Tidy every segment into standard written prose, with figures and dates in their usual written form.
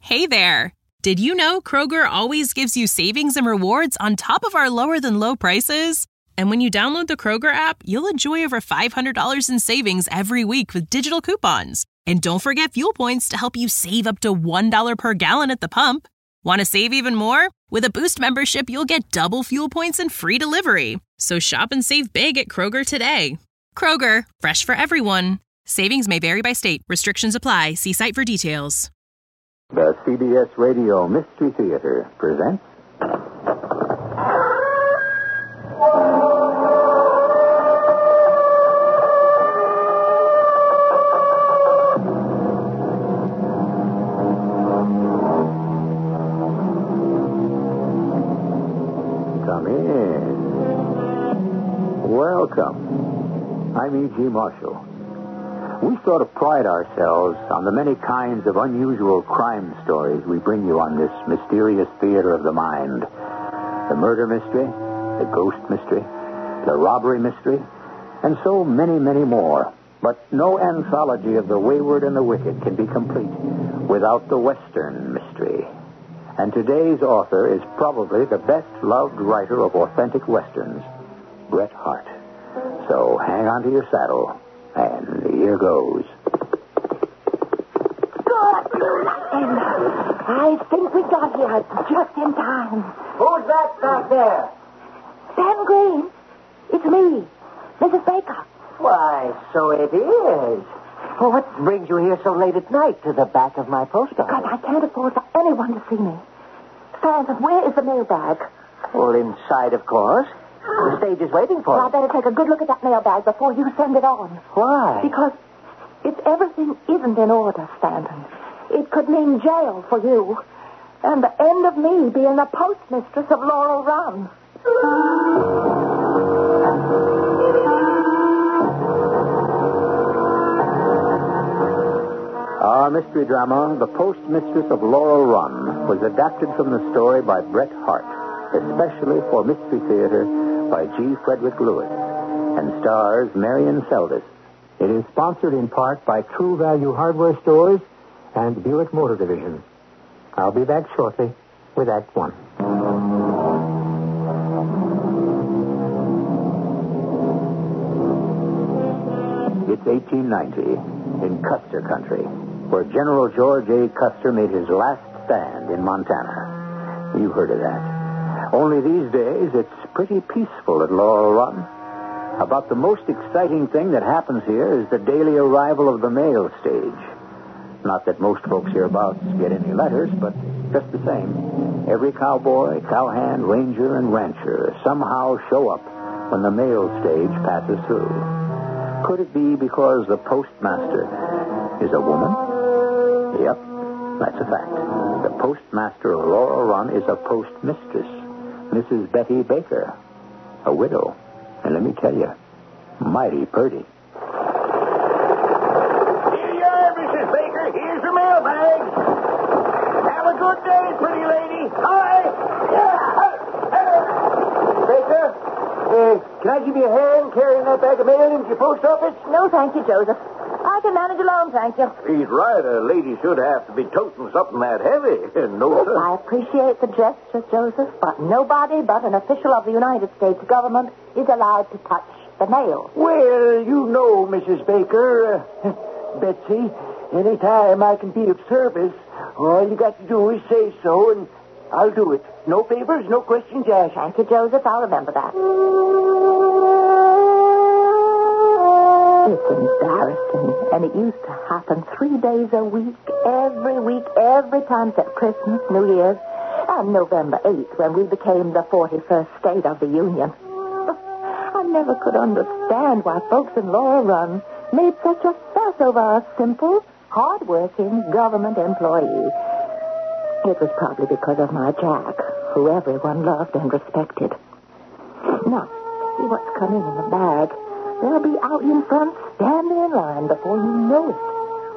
Hey there! Did you know Kroger always gives you savings and rewards on top of our lower-than-low prices? And when you download the Kroger app, you'll enjoy over $500 in savings every week with digital coupons. And don't forget fuel points to help you save up to $1 per gallon at the pump. Want to save even more? With a Boost membership, you'll get double fuel points and free delivery. So shop and save big at Kroger today. Kroger, fresh for everyone. Savings may vary by state. Restrictions apply. See site for details. The CBS Radio Mystery Theater presents... Come in. Welcome. I'm E.G. Marshall. We sort of pride ourselves on the many kinds of unusual crime stories we bring you on this mysterious theater of the mind. The murder mystery, the ghost mystery, the robbery mystery, and so many, many more. But no anthology of the wayward and the wicked can be complete without the Western mystery. And today's author is probably the best-loved writer of authentic Westerns, Bret Harte. So hang on to your saddle. And here goes. Good. And I think we got here just in time. Who's that back there? Sam Green. It's me, Mrs. Baker. Why, so it is. Well, what brings you here so late at night to the back of my post Because office? I can't afford for anyone to see me. Sam, where is the mailbag? Well, inside, of course. The stage is waiting for Well, I you. better take a good look at that mailbag before you send it on. Why? Because if everything isn't in order, Stanton, it could mean jail for you. And the end of me being the postmistress of Laurel Run. Our mystery drama, The Postmistress of Laurel Run, was adapted from the story by Bret Harte, especially for Mystery Theater by G. Frederick Lewis, and stars Marion Seldes. It is sponsored in part by True Value Hardware Stores and Buick Motor Division. I'll be back shortly with Act One. It's 1890 in Custer Country, where General George A. Custer made his last stand in Montana. You heard of that. Only these days, it's pretty peaceful at Laurel Run. About the most exciting thing that happens here is the daily arrival of the mail stage. Not that most folks hereabouts get any letters, but just the same, every cowboy, cowhand, ranger, and rancher somehow show up when the mail stage passes through. Could it be because the postmaster is a woman? Yep, that's a fact. The postmaster of Laurel Run is a postmistress, Mrs. Betty Baker, a widow. And let me tell you, mighty purty. Here you are, Mrs. Baker. Here's the mailbag. Have a good day, pretty lady. Hi. Baker, can I give you a hand carrying that bag of mail into your post office? No, thank you, Joseph. I can manage alone, thank you. He's right. A lady should have to be toting something that heavy. No, sir. I appreciate the gesture, Joseph, but nobody but an official of the United States government is allowed to touch the mail. Well, you know, Mrs. Baker, Betsy, any time I can be of service, all you got to do is say so, and I'll do it. No favors, no questions asked. Thank you, Joseph. I'll remember that. It's embarrassing, and it used to happen 3 days a week, every time except Christmas, New Year's, and November 8th, when we became the 41st state of the Union. I never could understand why folks in Laurel Run made such a fuss over a simple, hard-working government employee. It was probably because of my Jack, who everyone loved and respected. Now, see what's coming in the bag. They'll be out in front, standing in line before you know it.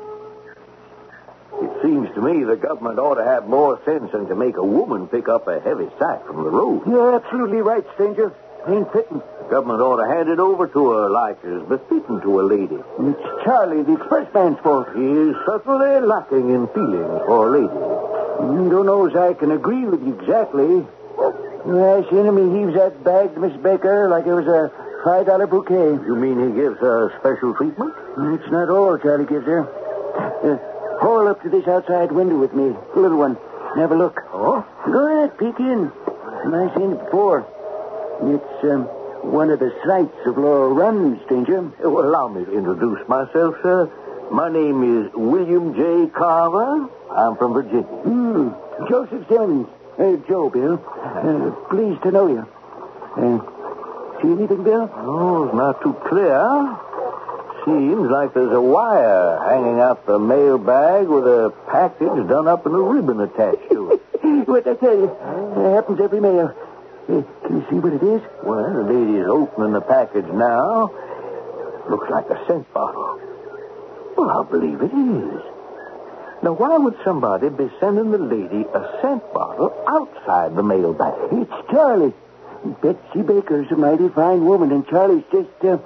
It seems to me the government ought to have more sense than to make a woman pick up a heavy sack from the road. You're absolutely right, stranger. Ain't fitting. The government ought to hand it over to her like is befitting to a lady. It's Charlie, the expressman's fault. He is certainly lacking in feeling for a lady. Don't know as I can agree with you exactly. I seen him, he heaves that bag to Miss Baker like it was a $5 bouquet. You mean he gives her special treatment? It's not all Charlie gives her. Haul up to this outside window with me, the little one, and have a look. Oh? Go ahead, peek in. I've seen it before. It's one of the sights of Laurel Run, stranger. Well, allow me to introduce myself, sir. My name is William J. Carver. I'm from Virginia. Joseph Simmons. Joe, Bill. Pleased to know you. See anything, Bill? Oh, it's not too clear. Seems like there's a wire hanging out the mail bag with a package done up and a ribbon attached to it. What I tell you, it happens every mail. Can you see what it is? Well, the lady's opening the package now. Looks like a scent bottle. Well, I believe it is. Now, why would somebody be sending the lady a scent bottle outside the mail bag? It's Charlie. Betsy Baker's a mighty fine woman, and Charlie's just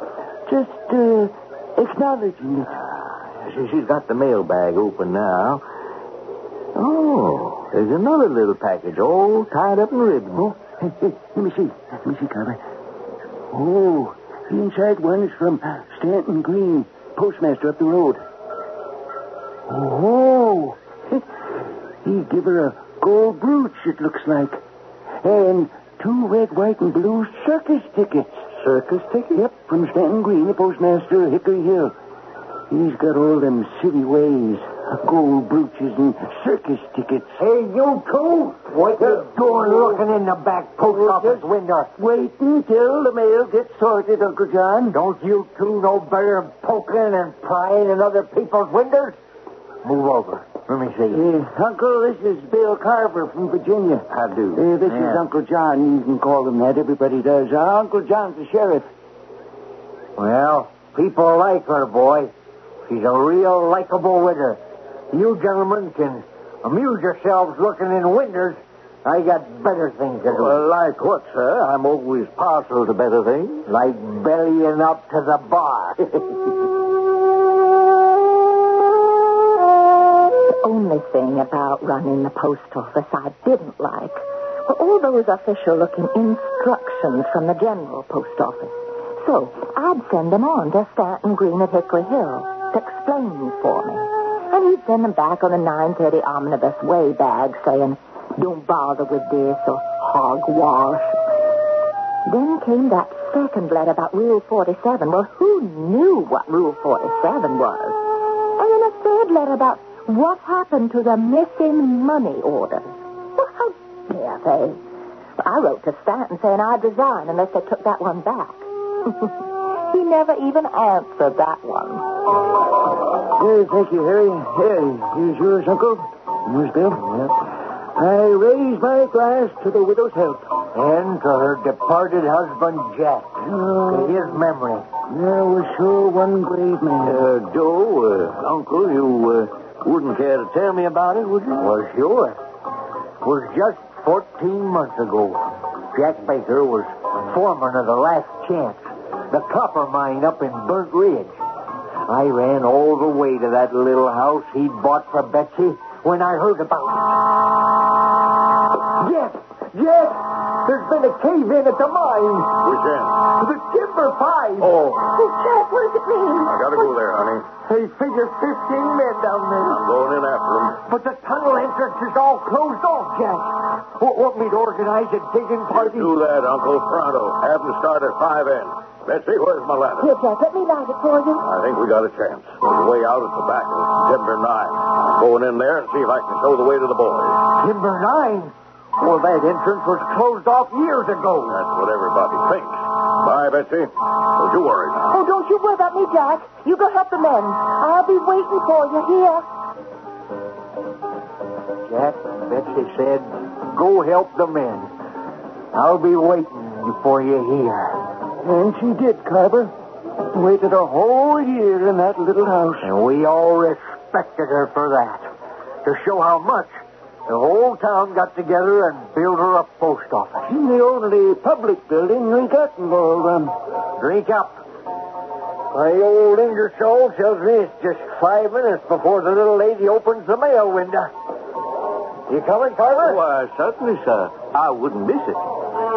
acknowledging it. She's got the mail bag open now. Oh, there's another little package all tied up in ribbon. Oh, hey, let me see, Carver. Oh, the inside one is from Stanton Green, postmaster up the road. Oh, he give her a gold brooch, it looks like. And 2 red, white, and blue circus tickets. Circus tickets? Yep, from Stanton Green, the postmaster of Hickory Hill. He's got all them city ways. Gold brooches and circus tickets. Hey, you two! What you doing looking in the back post office window? Wait until the mail gets sorted, Uncle John. Don't you two know better than poking and prying in other people's windows? Move over. Let me see. Uncle, this is Bill Carver from Virginia. How do? This is Uncle John. You can call him that. Everybody does. Uncle John's the sheriff. Well, people like her, boy. She's a real likable widder. You gentlemen can amuse yourselves looking in windows. I got better things to do. Well, like what, sir? I'm always partial to better things. Like bellying up to the bar. The only thing about running the post office I didn't like were all those official-looking instructions from the general post office. So I'd send them on to Stanton Green at Hickory Hill to explain for me. And he'd send them back on a 9:30 omnibus way bag saying, don't bother with this or hogwash. Then came that second letter about Rule 47. Well, who knew what Rule 47 was? And then a third letter about what happened to the missing money orders. Well, how dare they? Well, I wrote to Stanton saying I'd resign unless they took that one back. He never even answered that one. Thank you, Harry. Here's yours, Uncle. Here's Bill. Yep. I raise my glass to the widow's health. And to her departed husband, Jack. To his memory. There was sure one brave man. Joe, Uncle, you wouldn't care to tell me about it, would you? Well, sure. It was just 14 months ago. Jack Baker was foreman of the Last Chance, the copper mine up in Burnt Ridge. I ran all the way to that little house he'd bought for Betsy when I heard about it. Yes! There's been a cave-in at the mine. Which end? The Timber 5. Oh. Jack, what does it mean? I gotta go there, honey. They figure 15 men down there. I'm going in after them. But the tunnel entrance is all closed off, Jack. Want me to organize a digging party? Do that, Uncle. Pronto. Have them start at 5 N. Betsy, where's my ladder? Here, Jack, let me light it for you. I think we got a chance. There's a way out at the back of Timber 9. I'm going in there and see if I can show the way to the boys. Timber 9? Well, that entrance was closed off years ago. That's what everybody thinks. Bye, Betsy. Don't you worry now. Oh, don't you worry about me, Jack. You go help the men. I'll be waiting for you here. Jack, Betsy said, go help the men. I'll be waiting for you here. And she did, Carver. Waited a whole year in that little house. And we all respected her for that. To show how much, the whole town got together and built her a post office. In the only public building we got in Laurel Run. Drink up. My old Ingersoll tells me it's just 5 minutes before the little lady opens the mail window. You coming, Carver? Why, certainly, sir. I wouldn't miss it.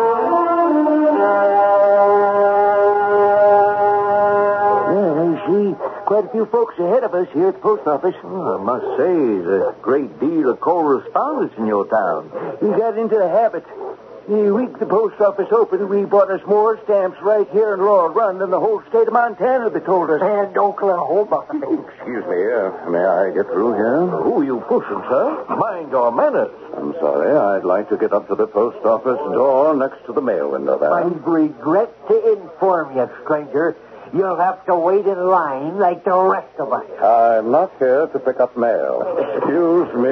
Yeah, I see quite a few folks ahead of us here at the post office. I must say, there's a great deal of correspondence in your town. We got into the habit. The week the post office opened, we bought us more stamps right here in Laurel Run than the whole state of Montana, they told us. And Oklahoma. Excuse me, may I get through here? Who are you pushing, sir? Mind your manners. I'm sorry. I'd like to get up to the post office door next to the mail window there. I regret to inform you, stranger, you'll have to wait in line like the rest of us. I'm not here to pick up mail. Excuse me.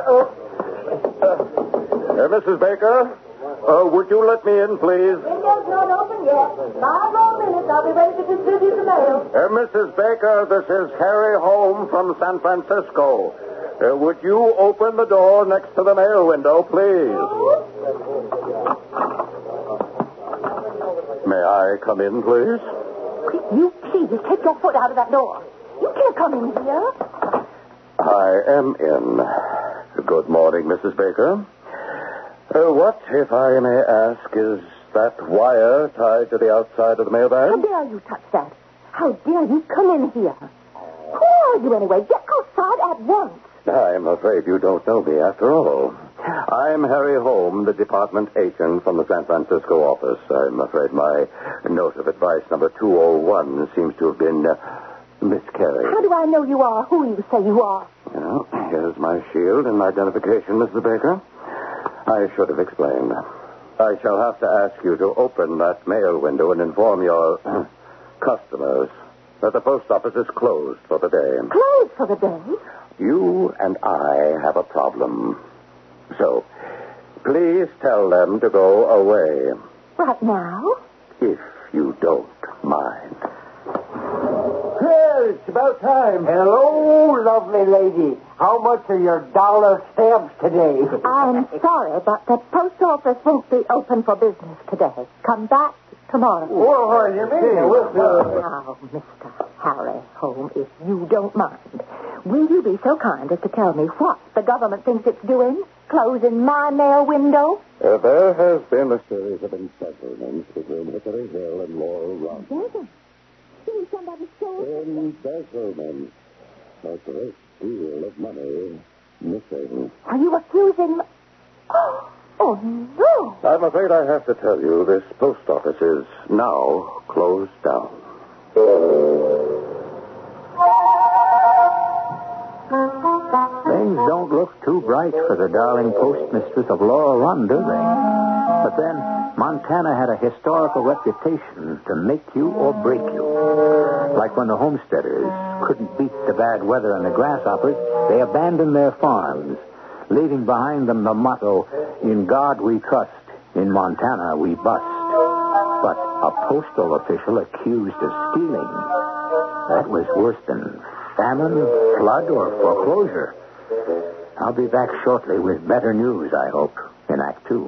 Mrs. Baker? Would you let me in, please? Window's not open yet. 5 more minutes. I'll be ready to distribute the mail. Mrs. Baker, this is Harry Holm from San Francisco. Would you open the door next to the mail window, please? May I come in, please? You please take your foot out of that door. You can't come in here. I am in. Good morning, Mrs. Baker. What, if I may ask, is that wire tied to the outside of the mailbag? How dare you touch that? How dare you come in here? Who are you anyway? Get outside at once. I'm afraid you don't know me after all. I'm Harry Holm, the department agent from the San Francisco office. I'm afraid my note of advice number 201 seems to have been miscarried. How do I know you are who you say you are? Well, here's my shield and identification, Mrs. Baker. I should have explained. I shall have to ask you to open that mail window and inform your customers that the post office is closed for the day. Closed for the day? You and I have a problem. So, please tell them to go away. Right now? If you don't mind. Well, it's about time. Hello, lovely lady. How much are your dollar stamps today? I'm sorry, but the post office won't be open for business today. Come back tomorrow. What do you mean? Now, Mr. Harry Holm, if you don't mind, will you be so kind as to tell me what the government thinks it's doing? Closing my mail window? There has been a series of embezzlements between Hickory Hill and Laurel Run. Somebody stole Embezzlement. A great deal of money missing. Are you accusing me? Oh, no. I'm afraid I have to tell you this post office is now closed down. Things don't look too bright for the darling postmistress of Laurel Run, do they? But then, Montana had a historical reputation to make you or break you. Like when the homesteaders couldn't beat the bad weather and the grasshoppers, they abandoned their farms, leaving behind them the motto, "In God we trust, in Montana we bust." But a postal official accused of stealing, that was worse than famine, flood, or foreclosure. I'll be back shortly with better news, I hope, in Act 2.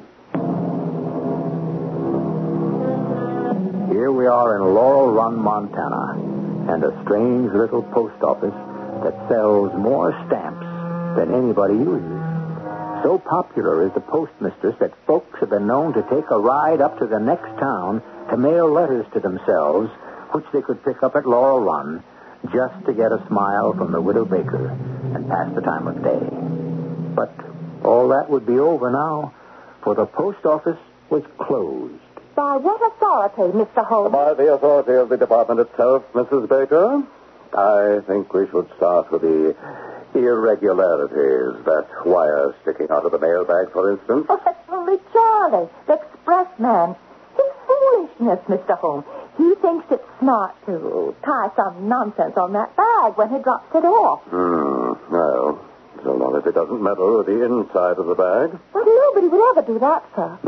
Here we are in Laurel Run, Montana, and a strange little post office that sells more stamps than anybody uses. So popular is the postmistress that folks have been known to take a ride up to the next town to mail letters to themselves, which they could pick up at Laurel Run, just to get a smile from the Widow Baker and pass the time of day. But all that would be over now, for the post office was closed. By what authority, Mr. Holmes? By the authority of the department itself, Mrs. Baker. I think we should start with the irregularities. That wire sticking out of the mailbag, for instance. Oh, that's only Charlie, the express man. It's foolishness, Mr. Holmes. He thinks it's smart to tie some nonsense on that bag when he drops it off. Well, so long as it doesn't meddle with the inside of the bag. But nobody would ever do that, sir.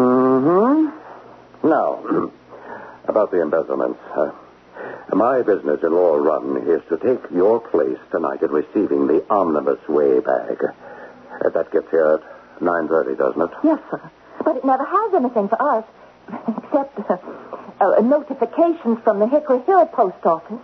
Now, about the embezzlements. My business in Laurel Run is to take your place tonight in receiving the Omnibus Way bag. That gets here at 9:30, doesn't it? Yes, sir. But it never has anything for us, except notifications from the Hickory Hill post office.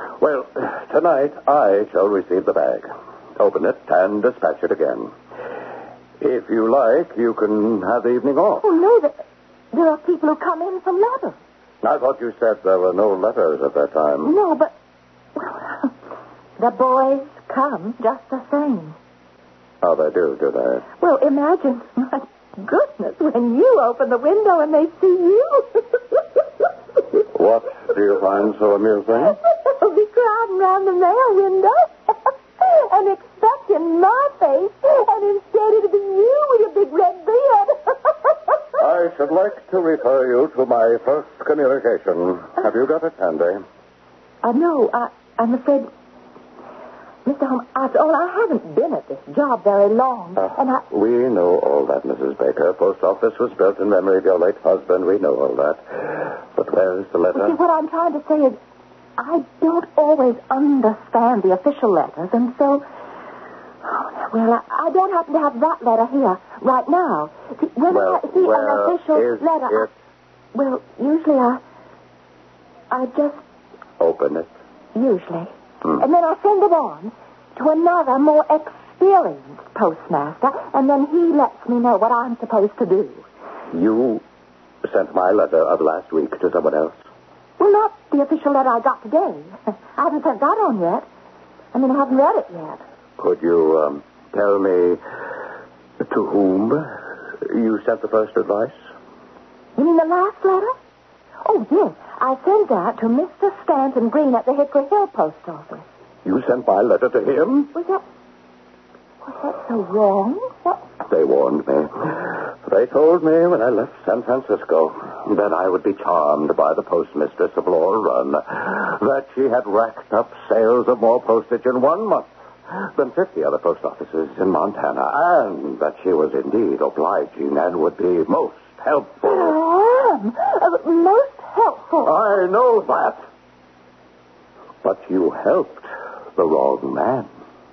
Well, tonight I shall receive the bag, open it, and dispatch it again. If you like, you can have the evening off. Oh, no, there are people who come in for letters. I thought you said there were no letters at that time. No, but well, the boys come just the same. Oh, they do they? Well, imagine, my goodness, when you open the window and they see you. What do you find so amusing? They'll be crowding round the mail window and expecting my face, and instead it'll be you with your big red beard. I should like to refer you to my first communication. Have you got it handy? No, I'm afraid, Mr. Holmes, after all, I haven't been at this job very long, and We know all that, Mrs. Baker. Post office was built in memory of your late husband. We know all that. But where's the letter? See, what I'm trying to say is, I don't always understand the official letters, and so... Oh, well, I don't happen to have that letter here right now. See, when I see an official letter... Well, usually I just... Open it. Usually. And then I send it on to another, more experienced postmaster, and then he lets me know what I'm supposed to do. You sent my letter of last week to someone else? Well, not the official letter I got today. I haven't sent that on yet. I mean, I haven't read it yet. Could you tell me to whom you sent the first advice? You mean the last letter? Oh, yes. I sent that to Mr. Stanton Green at the Hickory Hill post office. You sent my letter to him? Was that so wrong? What? They warned me. They told me when I left San Francisco that I would be charmed by the postmistress of Laurel Run, that she had racked up sales of more postage in 1 month than 50 other post offices in Montana, and that she was indeed obliging and would be most helpful. I am. Most helpful. I know that. But you helped the wrong man.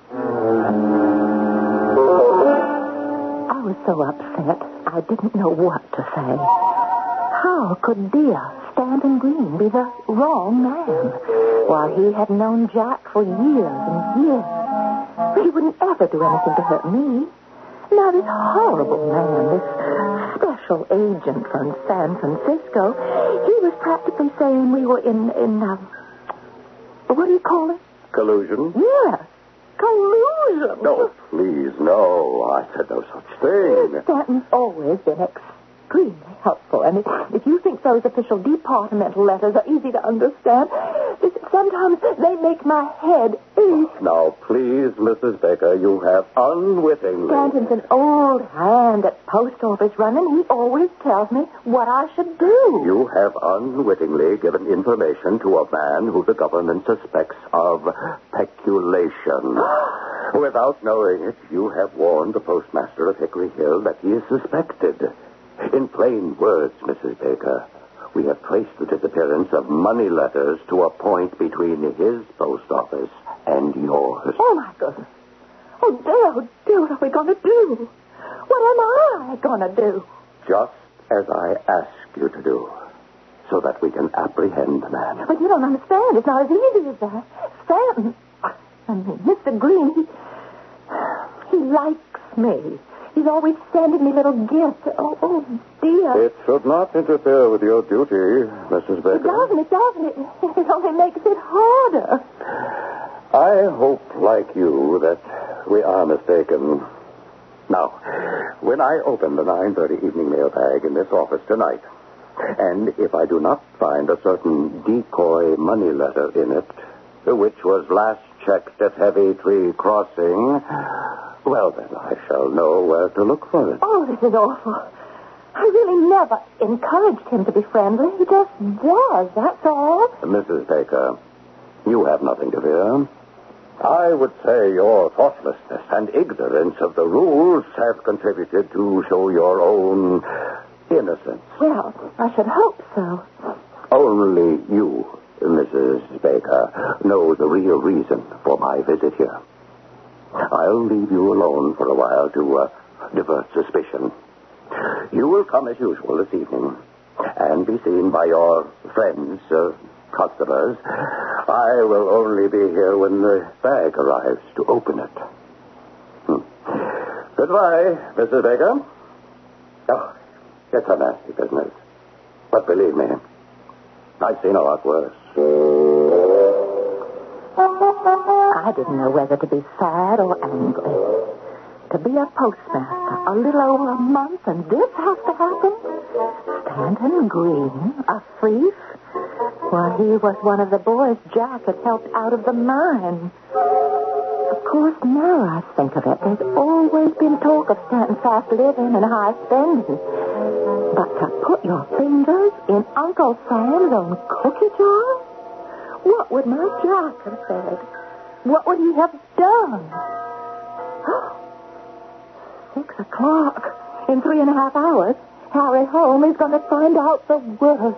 I was so upset, I didn't know what to say. How could dear Stanton Green be the wrong man, while he had known Jack for years and years? He wouldn't ever do anything to hurt me. Now, this horrible man, this special agent from San Francisco, he was practically saying we were in what do you call it? Collusion? Yes, collusion. No, please, no. I said no such thing. Stanton's always been extremely helpful, and if you think those official departmental letters are easy to understand, sometimes they make my head ache. Now, please, Mrs. Baker, you have unwittingly... Stanton's an old hand at post office running. He always tells me what I should do. You have unwittingly given information to a man who the government suspects of peculation. Without knowing it, you have warned the postmaster of Hickory Hill that he is suspected. In plain words, Mrs. Baker, we have traced the disappearance of money letters to a point between his post office and yours. Oh, my goodness. Oh, dear, what are we going to do? What am I going to do? Just as I ask you to do, so that we can apprehend the man. But you don't understand. It's not as easy as that. Stanton, I mean, Mr. Green, he likes me. He's always sending me little gifts. Oh, dear. It should not interfere with your duty, Mrs. Baker. It doesn't. It only makes it harder. I hope, like you, that we are mistaken. Now, when I open the 9:30 evening mail bag in this office tonight, and if I do not find a certain decoy money letter in it, which was last checked at Heavy Tree Crossing, well, then I shall know where to look for it. Oh, this is awful. I really never encouraged him to be friendly. He just was, that's all. Mrs. Baker, you have nothing to fear. I would say your thoughtlessness and ignorance of the rules have contributed to show your own innocence. Well, I should hope so. Only you, Mrs. Baker, know the real reason for my visit here. I'll leave you alone for a while to divert suspicion. You will come as usual this evening and be seen by your friends, customers. I will only be here when the bag arrives to open it. Goodbye, Mrs. Baker. Oh, it's a nasty business. But believe me, I've seen a lot worse. I didn't know whether to be sad or angry. To be a postmaster a little over a month and this has to happen? Stanton Green, a thief? Why, he was one of the boys Jack had helped out of the mine. Of course, now I think of it, there's always been talk of Stanton's fast living and high spending. But to put your fingers in Uncle Sam's own cookie jar? What would my Jack have said? What would he have done? 6 o'clock. In 3.5 hours, Harry Holmes is going to find out the worst.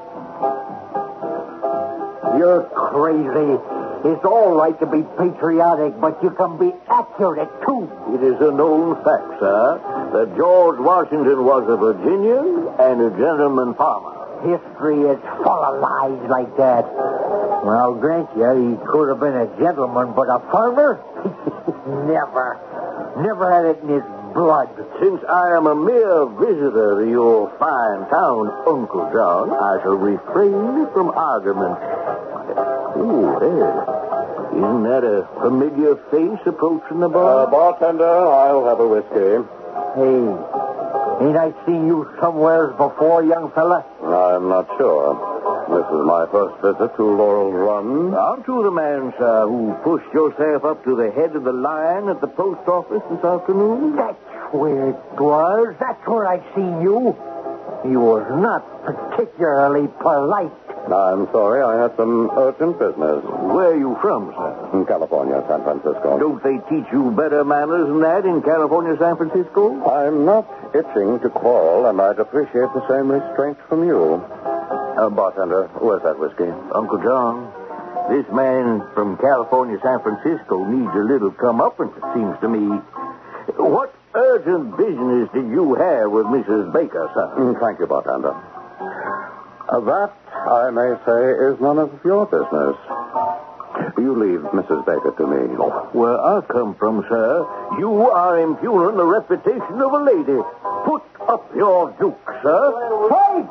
You're crazy. It's all right to be patriotic, but you can be accurate, too. It is a known fact, sir, that George Washington was a Virginian and a gentleman farmer. History is full of lies like that. Well, grant you, he could have been a gentleman, but a farmer? Never. Never had it in his blood. Since I am a mere visitor to your fine town, Uncle John, I shall refrain from argument. Ooh, there. Isn't that a familiar face approaching the bar? Bartender, I'll have a whiskey. Hey, ain't I seen you somewheres before, young fella? I'm not sure. This is my first visit to Laurel Run. Aren't you the man, sir, who pushed yourself up to the head of the line at the post office this afternoon? That's where it was. That's where I seen you. You was not particularly polite. I'm sorry, I had some urgent business. Where are you from, sir? In California, San Francisco. Don't they teach you better manners than that in California, San Francisco? I'm not itching to quarrel, and I'd appreciate the same restraint from you. Bartender, where's that whiskey? Uncle John, this man from California, San Francisco needs a little comeuppance, it seems to me. What urgent business did you have with Mrs. Baker, sir? Thank you, Bartender. That, I may say, is none of your business. You leave Mrs. Baker to me. Where I come from, sir, you are impugning the reputation of a lady. Put up your duke, sir. Hey!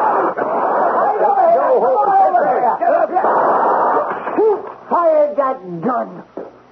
Who fired that gun?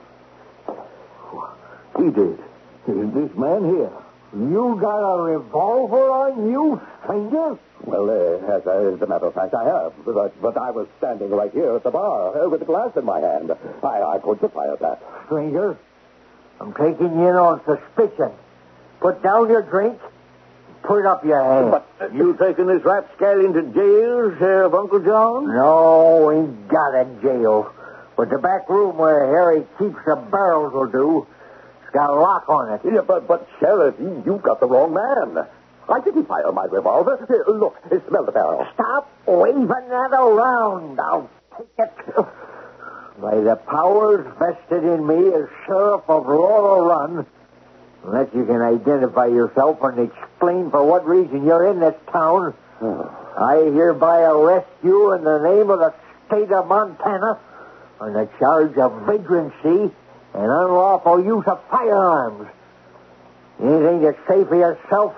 He did. This man here. You got a revolver on you, stranger? Well, as a matter of fact, I have. But I was standing right here at the bar with a glass in my hand. I couldn't have fired that. Stranger, I'm taking you in on suspicion. Put down your drink. Put up your hand. But you taking this rapscallion to jail, Sheriff Uncle John? No, ain't got a jail. But the back room where Harry keeps the barrels will do. It's got a lock on it. Yeah, but Sheriff, you've got the wrong man. I didn't fire my revolver. Here, look, smell the barrel. Stop waving that around. I'll take it. By the powers vested in me as Sheriff of Laurel Run, unless you can identify yourself and explain for what reason you're in this town, I hereby arrest you in the name of the state of Montana on the charge of vagrancy and unlawful use of firearms. Anything to say for yourself?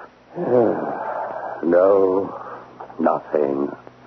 No, nothing.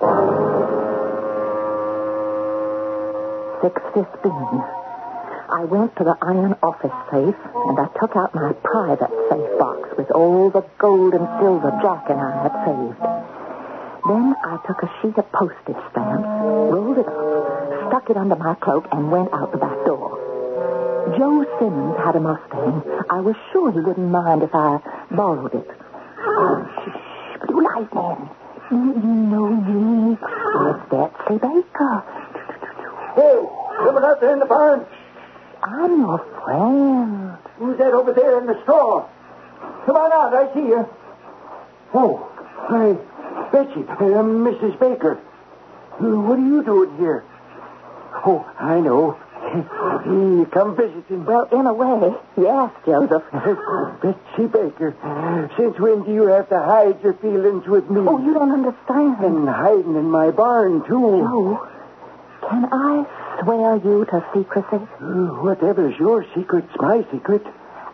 6:15. I went to the iron office safe, and I took out my private safe box with all the gold and silver Jack and I had saved. Then I took a sheet of postage stamps, rolled it up, stuck it under my cloak, and went out the back door. Joe Simmons had a Mustang. I was sure he wouldn't mind if I borrowed it. Oh, shh, blue light man. You know me. It's Betsy Baker. Hey, someone out there in the barn. I'm your friend. Who's that over there in the store? Come on out, I see you. Oh, hi, Betsy, Mrs. Baker. What are you doing here? Oh, I know. You come visiting. Well, in a way, yes, Joseph. Betsy Baker, since when do you have to hide your feelings with me? Oh, you don't understand. And hiding in my barn, too. Joe, can I swear you to secrecy? Whatever's your secret's my secret.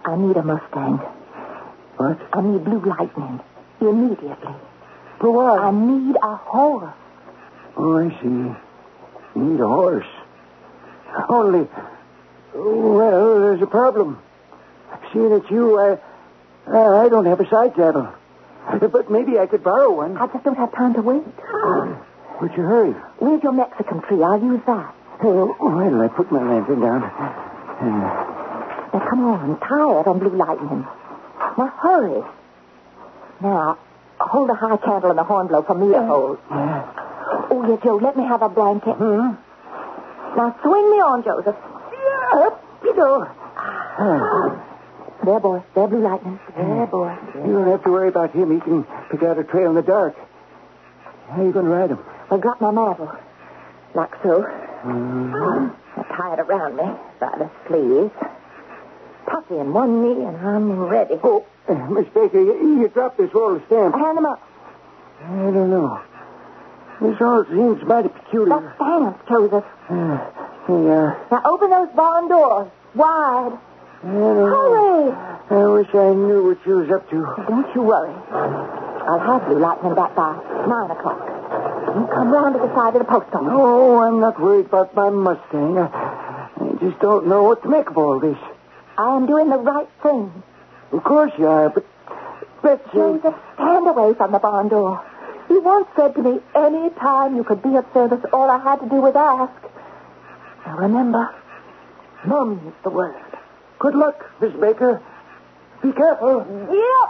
I need a Mustang. What? I need Blue Lightning. Immediately. For what? I need a horse. Oh, I see. You need a horse. Only, well, there's a problem. Seeing it's you, I don't have a side saddle. But maybe I could borrow one. I just don't have time to wait. What's your hurry? Where's your Mexican tree? I'll use that. Oh, why did I put my lantern down? Now, come on. Tie it on Blue Lightning. Now, hurry. Now, hold a high candle in the horn blow for me to hold. Oh, yeah, Joe, let me have a blanket. Now, swing me on, Joseph. Up you go. There, boy. There, Blue Lightning. There, boy. You don't have to worry about him. He can pick out a trail in the dark. How are you going to ride him? Well, drop my mantle. Like so. Now, tie it around me by the sleeves. Puffy in one knee, and I'm ready. Oh, Miss Baker, you dropped this roll of stamps. Hand them up. I don't know. This all seems mighty peculiar. The stamps, Joseph. Yeah. Now, open those barn doors. Wide. I don't know. Hurry. I wish I knew what you was up to. Don't you worry. I'll have Blue Lightning back by 9 o'clock. You come round to the side of the post office. Oh, I'm not worried about my Mustang. I just don't know what to make of all this. I am doing the right thing. Of course you are, but Betsy... Joseph, stand away from the barn door. He once said to me, any time you could be of service, all I had to do was ask. Now remember, mum's the word. Good luck, Miss Baker. Be careful. Yeah.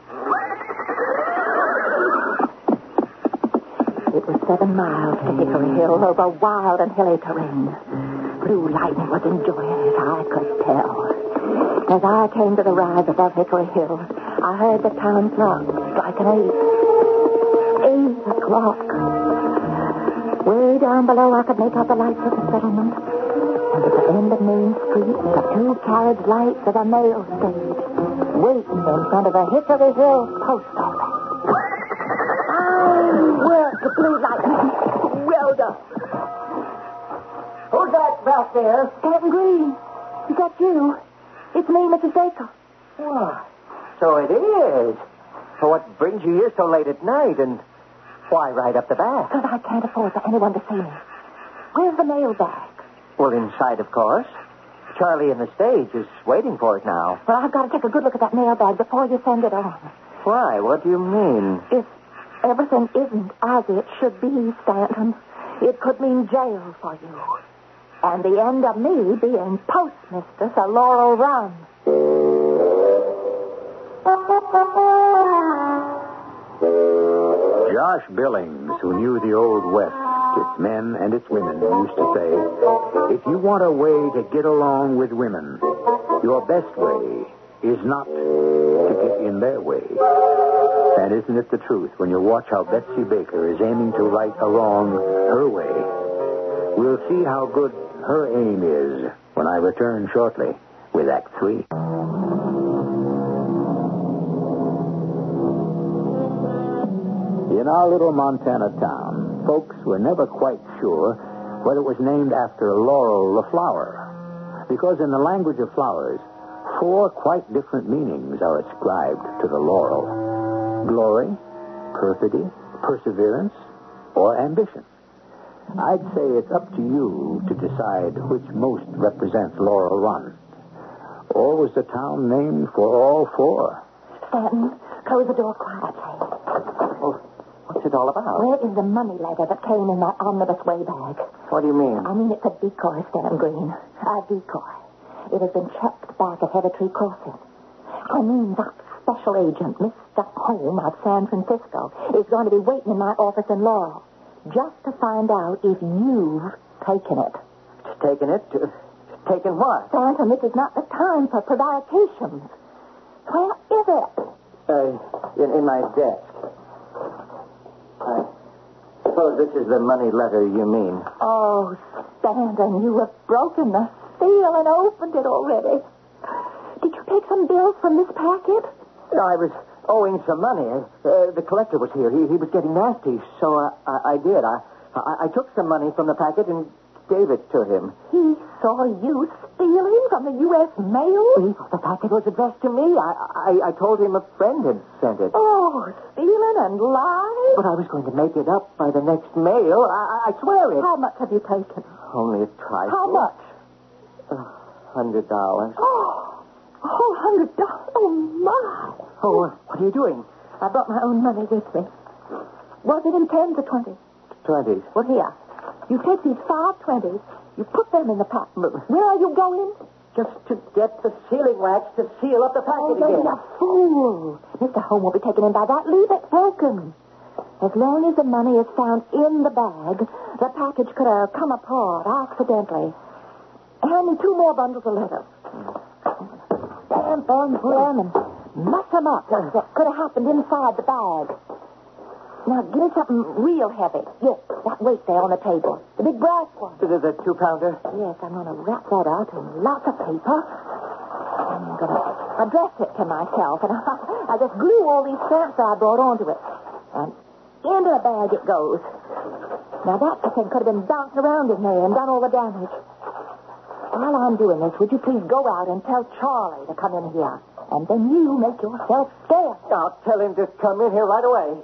It was 7 miles to Hickory Hill over wild and hilly terrain. Blue Lightning was enjoying it, I could tell. As I came to the rise above Hickory Hill, I heard the town clock striking 8. 8 o'clock. Way down below, I could make out the lights of the settlement. And at the end of Main Street, the 2 carriage lights of a mail stage, waiting in front of the Hickory Hill post office. Work the Blue Lightning. Well done. Who's that back there? Stanton Green. Is that you? It's me, Mrs. Baker. Why, so it is. So what brings you here so late at night, and why right up the back? Because I can't afford for anyone to see me. Where's the mail bag? Well, inside, of course. Charlie in the stage is waiting for it now. Well, I've got to take a good look at that mail bag before you send it on. Why? What do you mean? If everything isn't as it should be, Stanton, it could mean jail for you. And the end of me being postmistress of Laurel Run. Josh Billings, who knew the Old West, its men and its women, used to say, if you want a way to get along with women, your best way is not to get in their way. And isn't it the truth when you watch how Betsy Baker is aiming to right a wrong her way? We'll see how good her aim is when I return shortly with Act 3. In our little Montana town, folks were never quite sure whether it was named after Laurel the flower. Because in the language of flowers, 4 quite different meanings are ascribed to the laurel. Glory, perfidy, perseverance, or ambition. I'd say it's up to you to decide which most represents Laurel Run. Or was the town named for all 4? Stanton, close the door quietly. Well, what's it all about? Where is the money letter that came in that omnibus way bag? What do you mean? I mean, it's a decoy, Stanton Green. A decoy. It has been checked back at Heather Tree Crossing. I mean, that special agent, Mr. Holmes of San Francisco, is going to be waiting in my office in Laurel just to find out if you've taken it. Taken it? Taken what? Stanton, this is not the time for prevarications. Where is it? In my desk. I suppose this is the money letter you mean. Oh, Stanton, you have broken the seal and opened it already. Did you take some bills from this packet? I was owing some money. The collector was here. He was getting nasty, so I did. I took some money from the packet and gave it to him. He saw you stealing from the U.S. mail? He thought the packet was addressed to me. I told him a friend had sent it. Oh, stealing and lying? But I was going to make it up by the next mail. I swear it. How much have you taken? Only a trifle. How much? $100. $100. Oh, my. Oh, what are you doing? I brought my own money with me. Was it in 10s or 20s? 20s. Well, here. You take these 5 20s, you put them in the pack. Where are you going? Just to get the sealing wax to seal up the packet Don't again. be a fool. Mr. Holmes won't be taken in by that. Leave it broken. As long as the money is found in the bag, the package could have come apart accidentally. Hand me 2 more bundles of letters. Stamp them and mess them up. That could have happened inside the bag. Now, give me something real heavy. Yes, that weight there on the table. The big brass one. Is it a 2-pounder? Yes, I'm going to wrap that out in lots of paper. I'm going to address it to myself, and I just glue all these stamps that I brought onto it. And into the bag it goes. Now, that thing could have been bouncing around in there and done all the damage. While I'm doing this, would you please go out and tell Charlie to come in here? And then you make yourself scarce. I'll tell him to come in here right away.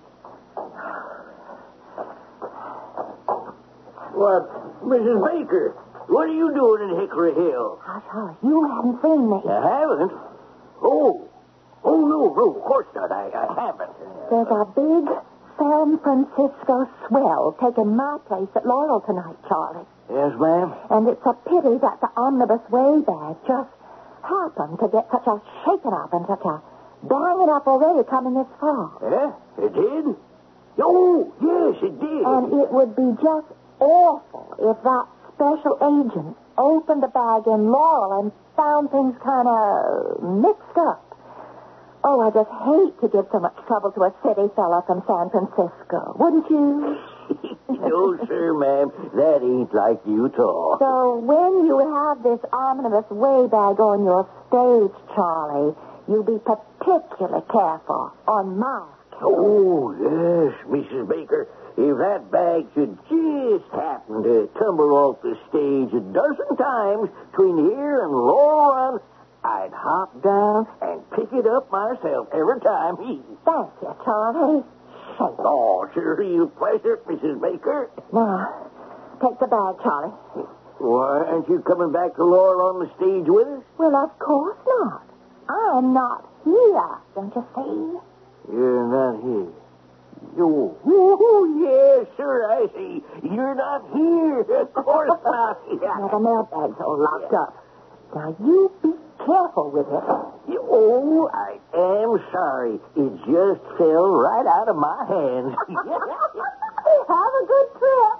What, Mrs. Baker, what are you doing in Hickory Hill? Hush, you haven't seen me. I haven't. Oh, no, of course not. I haven't. There's a big San Francisco swell taking my place at Laurel tonight, Charlie. Yes, ma'am? And it's a pity that the omnibus way bag just happened to get such a shaking up and such a banging up already coming this far. Yeah, it did? Oh, yes, it did. And it would be just awful if that special agent opened the bag in Laurel and found things kind of mixed up. Oh, I just hate to give so much trouble to a city fella from San Francisco, wouldn't you? No, sir, ma'am. That ain't like you at all. So when you have this omnibus way bag on your stage, Charlie, you be particularly careful on my account. Oh, yes, Mrs. Baker. If that bag should just happen to tumble off the stage a dozen times between here and Laurel Run, I'd hop down and pick it up myself every time. Thank you, Charlie. Shake. Oh, sure, real pleasure, Mrs. Baker. Now, take the bag, Charlie. Why, aren't you coming back to Laurel on the stage with us? Well, of course not. I'm not here, don't you see? You're not here. Oh, yes, sir, I see. You're not here. Of course not. Now, the mailbag's all locked up. Now, you be careful with it. Oh, I am sorry. It just fell right out of my hands. Have a good trip.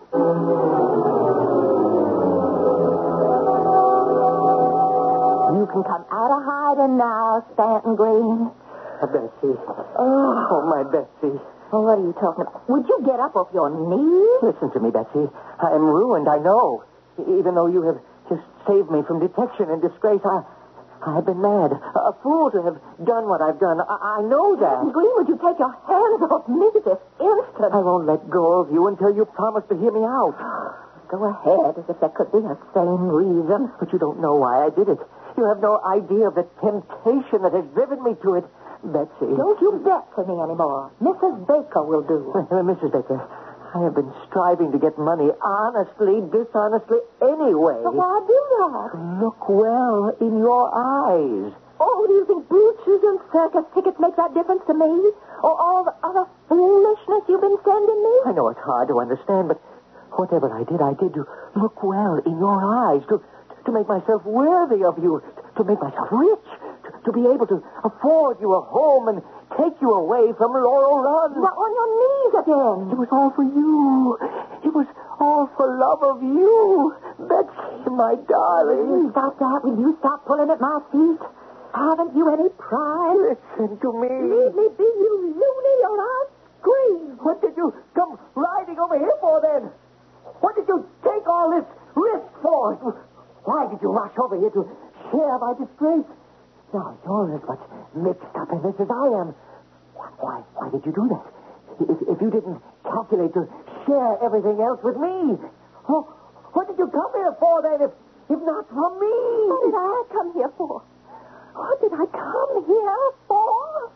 You can come out of hiding now, Stanton Green. Betsy. Oh, my Betsy. well, what are you talking about? Would you get up off your knees? Listen to me, Betsy. I am ruined, I know. Even though you have just saved me from detection and disgrace, I've been mad. A fool to have done what I've done. I know that. Green, would you take your hands off me this instant? I won't let go of you until you promise to hear me out. Go ahead, as if there could be a sane reason. But you don't know why I did it. You have no idea of the temptation that has driven me to it. Betsy. Don't you bet for me anymore. Mrs. Baker will do. Mrs. Baker, I have been striving to get money honestly, dishonestly, anyway. But why do that? Look well in your eyes. Oh, do you think brooches and circus tickets make that difference to me? Or all the other foolishness you've been sending me? I know it's hard to understand, but whatever I did to look well in your eyes, to make myself worthy of you, to make myself rich, to be able to afford you a home and take you away from Laurel Run. Now, on your knees again. It was all for you. It was all for love of you. Betsy, my darling. Stop that. Will you stop pulling at my feet? Haven't you any pride? Listen to me. Leave me be, you loony, or I'll scream. What did you come riding over here for, then? What did you take all this risk for? Why did you rush over here to share my disgrace? Now, you're as much mixed up in this as I am. Why did you do that? If you didn't calculate to share everything else with me. What did you come here for, then, if not for me? What did I come here for? What did I come here for?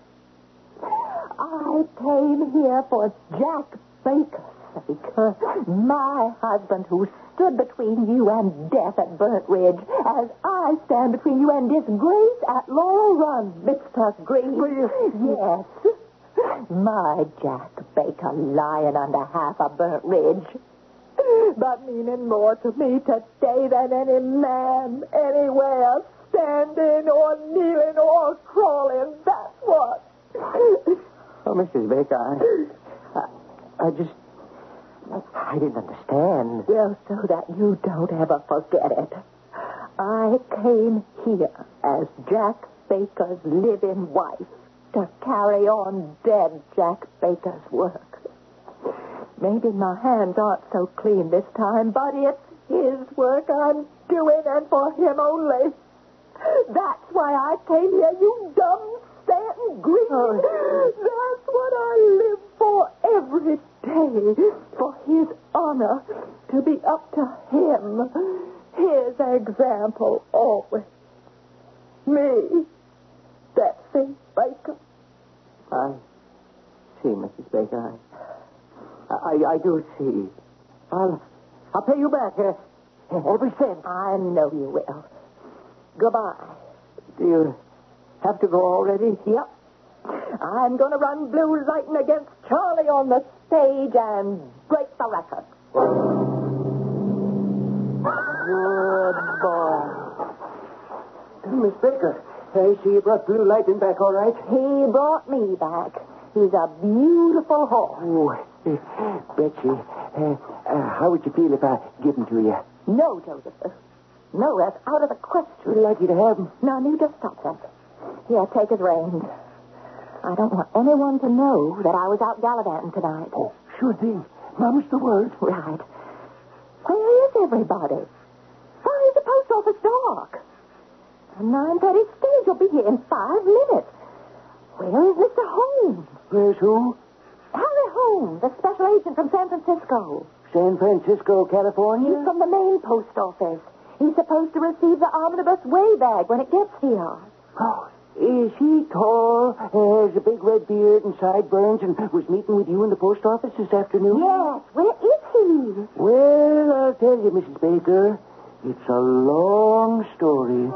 I came here for Jack Baker's sake. My husband who stood between you and death at Burnt Ridge, as I stand between you and disgrace at Laurel Run, Mr. Green. Yes. My Jack Baker lying under half a Burnt Ridge. But meaning more to me today than any man anywhere, standing or kneeling or crawling. That's what. Oh, Mrs. Baker, I didn't understand. Well, so that you don't ever forget it. I came here as Jack Baker's living wife to carry on dead Jack Baker's work. Maybe my hands aren't so clean this time, but it's his work I'm doing and for him only. That's why I came here, you dumb Stanton Green. That's what I live for every day, for his honor, to be up to him, his example always. Me, Betsy Baker. I see, Mrs. Baker. I do see. I'll pay you back every cent. I know you will. Goodbye. Do you have to go already? Yep. I'm going to run Blue Lightning against Charlie on the stage and break the record. Good boy. Miss Baker, I see you brought Blue Lightning back all right. He brought me back. He's a beautiful horse. Oh, Betsy, how would you feel if I give him to you? No, Joseph. No, that's out of the question. Would you like you to have him? Now, you just stop that. Here, take his reins. I don't want anyone to know that I was out gallivanting tonight. Oh, sure thing. Mama's the word. Right. Where is everybody? Why is the post office dark? The 9:30 stage will be here in 5 minutes. Where is Mr. Holmes? Where's who? Harry Holmes, the special agent from San Francisco. San Francisco, California? He's from the main post office. He's supposed to receive the omnibus way bag when it gets here. Oh, is he tall, has a big red beard and sideburns, and was meeting with you in the post office this afternoon? Yes, where is he? Well, I'll tell you, Mrs. Baker, it's a long story.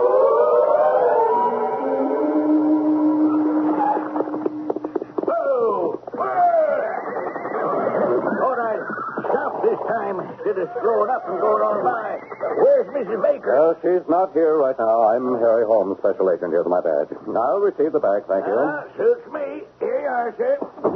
This time, instead of throwing up and going on by. Where's Mrs. Baker? She's not here right now. I'm Harry Holmes, special agent. Here's my badge. I'll receive the bag, thank you. Suits me. Here you are, sir.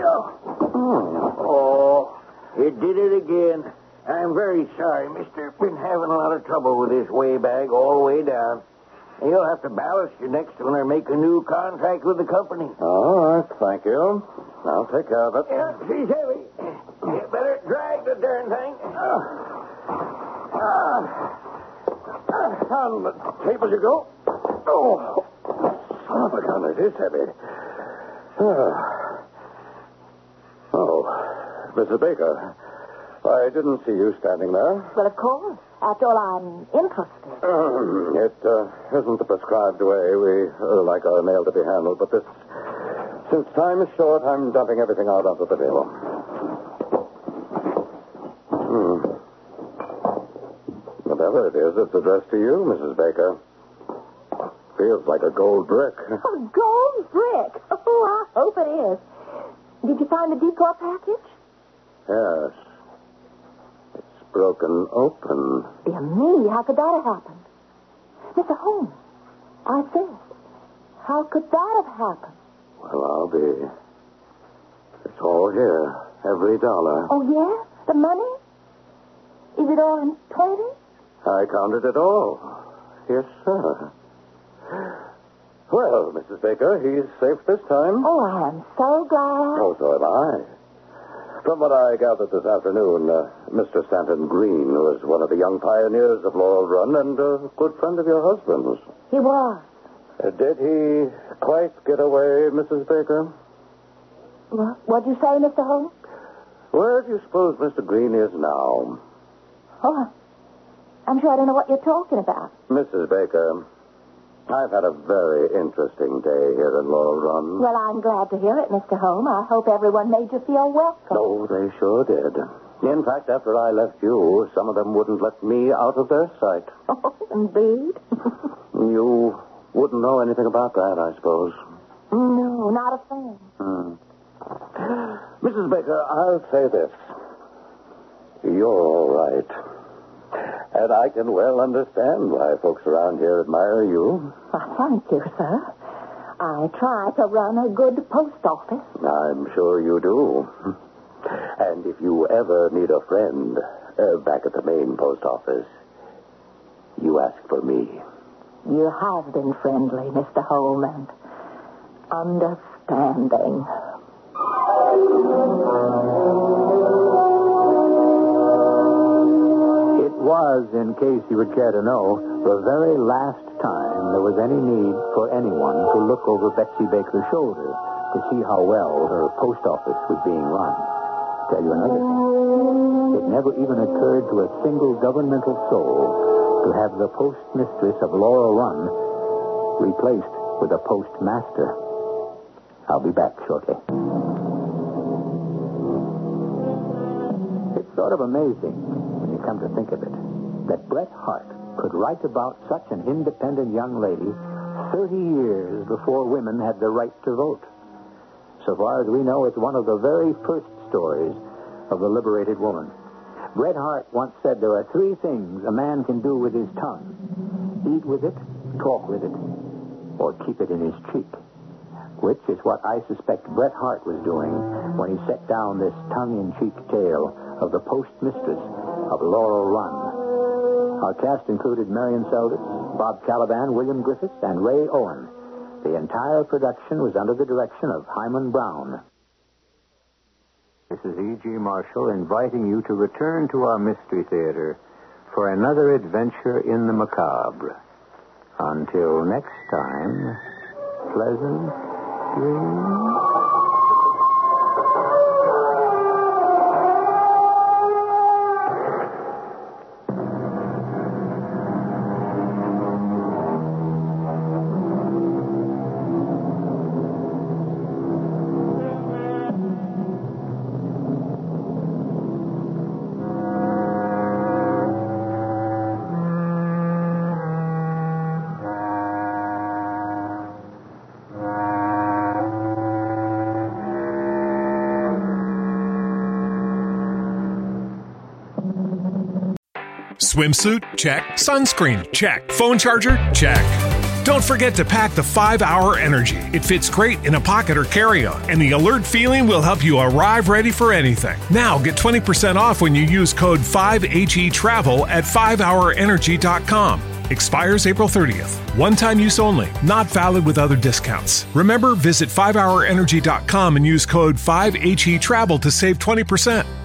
Oh, it did it again. I'm very sorry, mister. Been having a lot of trouble with this way bag all the way down. You'll have to ballast your next when I make a new contract with the company. All right, thank you. I'll take care of it. Yeah, she's heavy. You better drag the darn thing. On the table you go. Oh, son of a gun, it is heavy. Oh, Mrs. Baker, I didn't see you standing there. Well, of course. After all, I'm interested. It isn't the prescribed way. We like our mail to be handled, but since time is short, I'm dumping everything out onto the table. Whatever it is, it's addressed to you, Mrs. Baker. Feels like a gold brick. A gold brick? Oh, I hope it is. Did you find the decor package? Yes. It's broken open. Dear me, how could that have happened? Mr. Holmes, I said, how could that have happened? Well, it's all here. Every dollar. Oh, yeah? The money? Is it all in 20? I counted it all. Yes, sir. Well, Mrs. Baker, he's safe this time. Oh, I am so glad. Oh, so am I. From what I gathered this afternoon, Mr. Stanton Green was one of the young pioneers of Laurel Run and a good friend of your husband's. He was. Did he quite get away, Mrs. Baker? What'd you say, Mr. Holmes? Where do you suppose Mr. Green is now? Oh, I'm sure I don't know what you're talking about. Mrs. Baker, I've had a very interesting day here at Laurel Run. Well, I'm glad to hear it, Mr. Holmes. I hope everyone made you feel welcome. Oh, they sure did. In fact, after I left you, some of them wouldn't let me out of their sight. Oh, indeed? You wouldn't know anything about that, I suppose. No, not a thing. Mrs. Baker, I'll say this. You're all right. And I can well understand why folks around here admire you. Well, thank you, sir. I try to run a good post office. I'm sure you do. And if you ever need a friend back at the main post office, you ask for me. You have been friendly, Mr. Holmes, and understanding. It was, in case you would care to know, the very last time there was any need for anyone to look over Betsy Baker's shoulder to see how well her post office was being run. Tell you another thing. It never even occurred to a single governmental soul to have the postmistress of Laurel Run replaced with a postmaster. I'll be back shortly. It's sort of amazing, when you come to think of it, that Bret Harte could write about such an independent young lady 30 years before women had the right to vote. So far as we know, it's one of the very first stories of the liberated woman. Bret Harte once said there are 3 things a man can do with his tongue: eat with it, talk with it, or keep it in his cheek. Which is what I suspect Bret Harte was doing when he set down this tongue-in-cheek tale of the postmistress of Laurel Run. Our cast included Marion Seldes, Bob Caliban, William Griffiths, and Ray Owen. The entire production was under the direction of Hyman Brown. This is E.G. Marshall inviting you to return to our Mystery Theater for another adventure in the macabre. Until next time, pleasant dreams. Swimsuit? Check. Sunscreen? Check. Phone charger? Check. Don't forget to pack the 5-Hour Energy. It fits great in a pocket or carry-on, and the alert feeling will help you arrive ready for anything. Now get 20% off when you use code 5HETRAVEL at 5hourenergy.com. Expires April 30th. One-time use only. Not valid with other discounts. Remember, visit 5hourenergy.com and use code 5HETRAVEL to save 20%.